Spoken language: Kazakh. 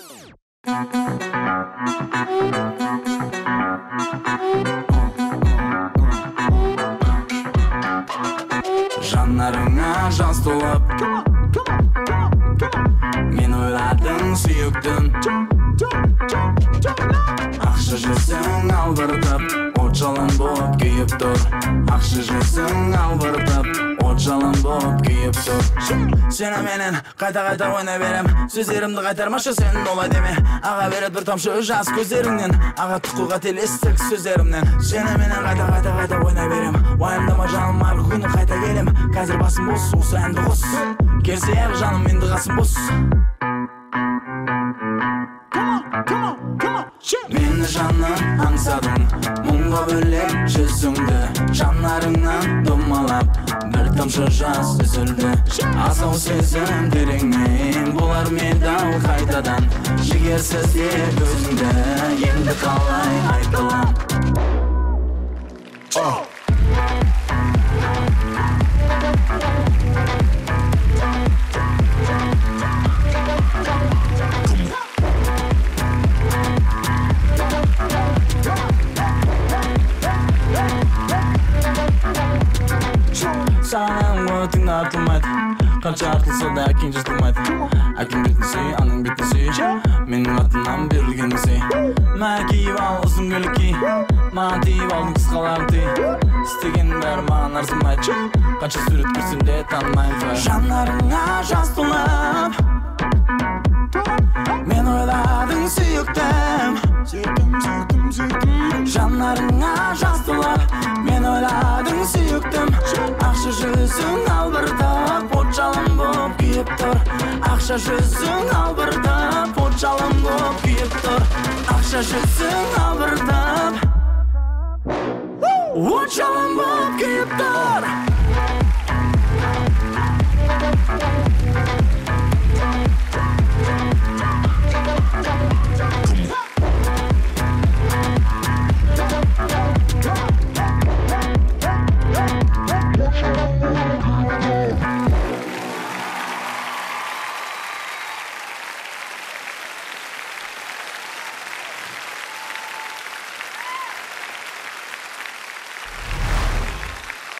Жанарыңа жас толып мен ойладың сүйіктім Ақшы жүзің албыртып от жалын болып күйіп тұр Ақшы жүзің албыртып от жалын болып күйіп тұр Сені менен қайта-қайта ойнай берем Сөздерімді қайтармашы сен олай деме Аға берет бір тамшы жас көздеріңнен Аға тұқуға телестік сөздерімнен Сені менен қайта-қайта ойнай берем Уайымдама жаным ар күні қайта келем Қазір басым бос осы әнді қос Керсе әр жаным енді қасым бос Мені жаным аңсадың Мұңға бөлек жүзіңді Жанарыңнан домалап Бір тамшы жас үзілді Асау сезім тереңнен Болар медал қайтадан Жігерсіз де өзіңді Енді қалай айтылам Саған өтіңді артылмайды Қанша артылса да әкең жыртылмайды Әкең бетін сүй, аның бетін сүй Менің атымнан берілген сый Мә киіп ал ұзын көйлек ки Маған тиіп алдың қысқаларын тый Істеген бәрі маған арзымайды Қанша сурет көрсем де танымаймын Жанарыңа жас толып Мен ойладың сүйіктім Жанарыңа жас толып Мен ойладың сүйіктім Ақша жүзің албыртып от жалын болып күйіп тұр Ақша жүзің албыртып от жалын болып күйіп тұр Ақша жүзің албыртып от жалын болып күйіп тұр